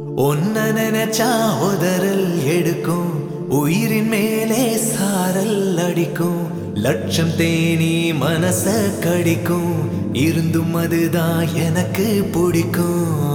ஒன்ன நினைச்சா உதறல் எடுக்கும், உயிரின் மேலே சாரல் அடிக்கும், லட்சம் தேனி மனச கடிக்கும், இருந்தும் அதுதான் எனக்கு பிடிக்கும்.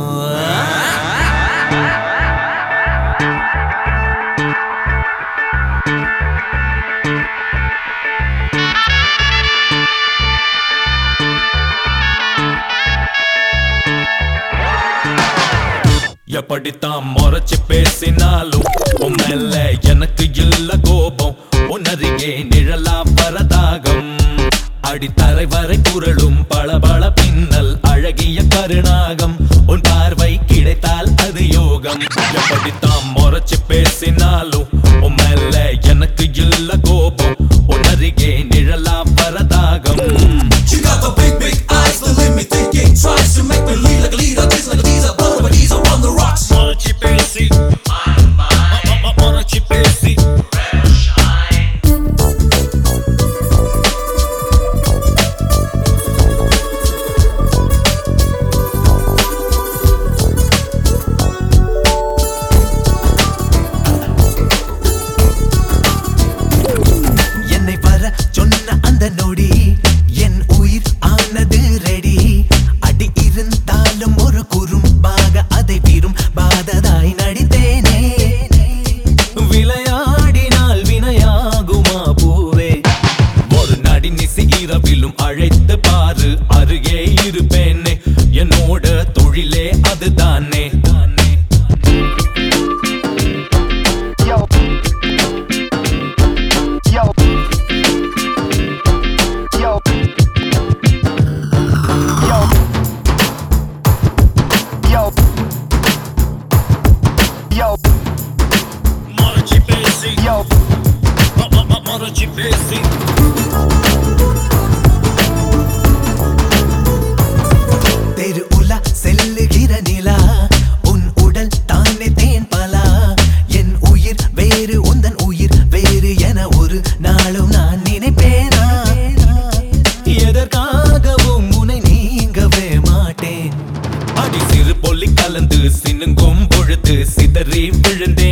எப்படித்தான் முறைச்சு பேசினாலும் உன் மேல எனக்கு இல்ல கோபம். உன்னருகே நிழலா வரதாகம், அடித்தரை வரை குரலும் பளபள பின்னல் அழகிய கருணாகம். உன் பார்வை கிடைத்தால் அது யோகம். எப்படித்தான் முறைச்சு பேசினாலும் உன் மேல எனக்கு இல்ல கோபம். உன்னருகே நிழலா வரதாகம். She got the big, big eyes, the limit thinking. Tries to make me lead like a leader. This like a teaser, but these are on the rocks. Morachi Pesi, Morachi Pesi. என்னை வர சொன்ன அந்த நொடி என் உயிர் ஆனது ready. அடி இருந்தாலும் ஒரு குறும்பாக அதை விரும் பாததாய் நடித்தேனே. விளையாடினால் வினையாகுமா பூவே, ஒரு நடி நிசி இரவிலும் அழைத்து பாரு, அருகே இருப்பேனே. என்னோட தொழிலே அதுதானே. Morachi Pesi, Morachi Pesi. தெரு உலா செல்லுகிற நிலா, உன் உடல் தானே தேன் பலா. என் உயிர் வேறு உந்தன் உயிர் வேறு என ஒரு நாளும் நான் நினைப்பேனா? எதற்காகவும் உன்னை நீங்கவே மாட்டேன். அடி சிறு பொல்லி கலந்து சினுங்கும் பொழுது சிதறி விழுந்தேன்.